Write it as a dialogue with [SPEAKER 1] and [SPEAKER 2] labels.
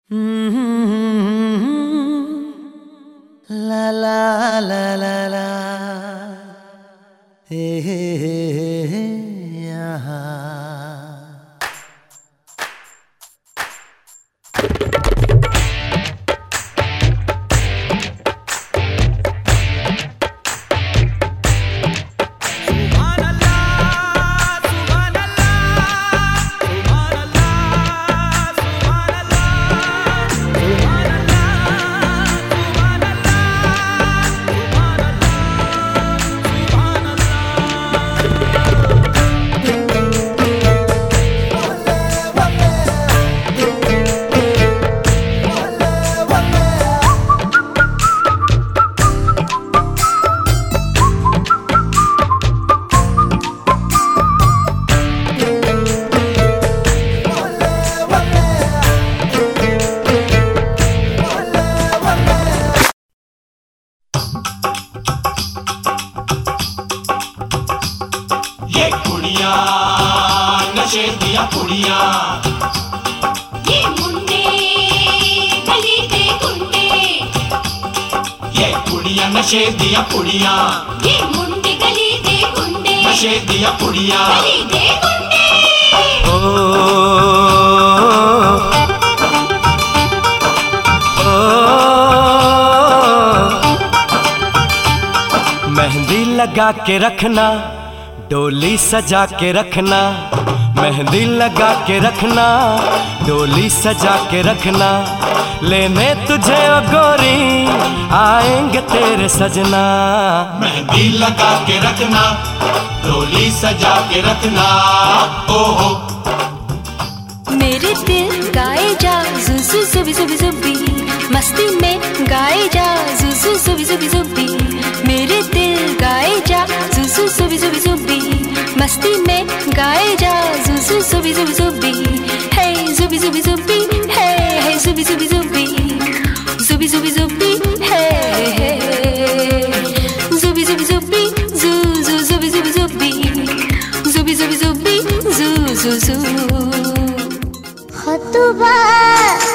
[SPEAKER 1] ला ला ला ला ला हे यहाँ
[SPEAKER 2] नशे दिया कुड़ियां,
[SPEAKER 3] ये मुंडे गली दे गुंडे,
[SPEAKER 2] ये कुड़ियां नशे दिया कुड़ियां,
[SPEAKER 3] ये मुंडे गली दे गुंडे,
[SPEAKER 2] नशे दिया कुड़ियां,
[SPEAKER 3] गली दे गुंडे।
[SPEAKER 1] मेहंदी लगा के रखना, डोली सजा के रखना, मेहंदी लगा के रखना, डोली सजा के रखना, लेने तुझे ओ गोरी आएंगे तेरे सजना।
[SPEAKER 2] मेहंदी लगा के रखना, डोली सजा के रखना, ओहो
[SPEAKER 3] मेरे दिल गाए जा जुजु जुबी जुबी जुबी, मस्ती में गाए जा जुजु जुबी जुबी जुबी, मेरे दिल गाए जा जुजु जुबी जुबी जुबी, मस्ती में गाए जा जुजु जुबी जुबी जुबी, हे जुबी जुबी जुबी, हे जुबी जुबी जुबी, जुबी जुबी जुबी, हे जुबी जुबी जुबी, जु जु जुबी जुबी जुबी, जुबी जुबी जुबी, जु जु जु।
[SPEAKER 4] खतबा